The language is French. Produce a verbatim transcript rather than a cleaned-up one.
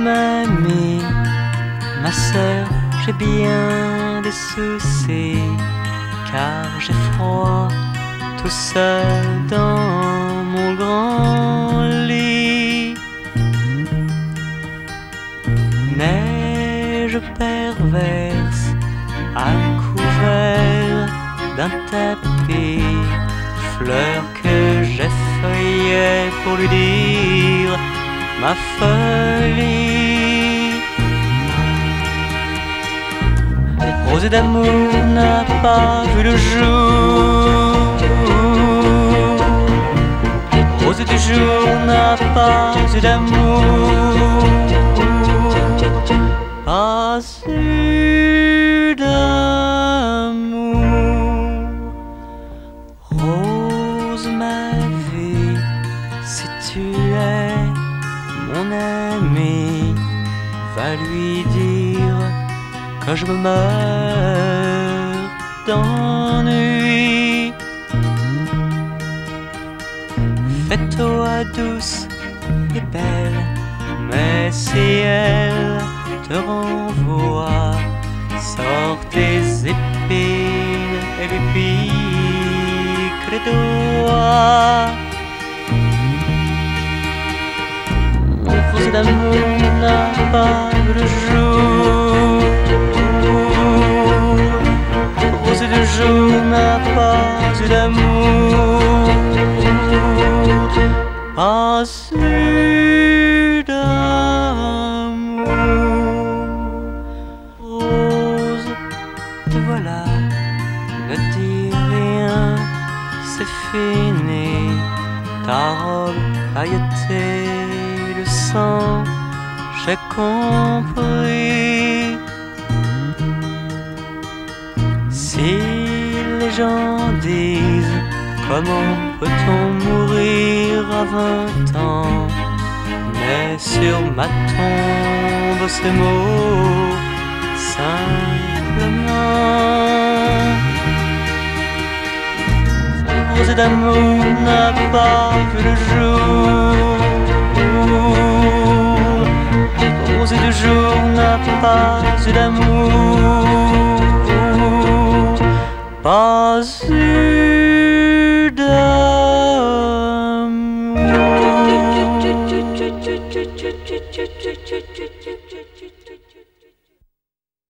mamie, ma sœur, j'ai bien des soucis, car j'ai froid tout seul dans mon grand lit. Neige perverse à couvert d'un tapis, fleur que j'effeuillais pour lui dire ma folie. Rose d'amour n'a pas vu le jour, rose du jour n'a pas eu d'amour, pas eu d'amour. Rose ma vie, si tu es mon ami, va lui dire que je me meurs d'ennui. Fais-toi douce et belle, mais si elle te renvoie, sors tes épines et lui pique les doigts. Rose d'amour n'a pas vu le jour, rose du jour n'a pas eu d'amour, pas eu d'amour. Rose, te voilà, ne dis rien, c'est fini. Ta robe pailletée, le sang, j'ai compris. Si les gens disent comment peut-on mourir à vingt ans, mais sur ma tombe ces mots simplement. Rose d'amour n'a pas vu le jour, rose du jour n'a pas eu d'amour, pas eu d'amour.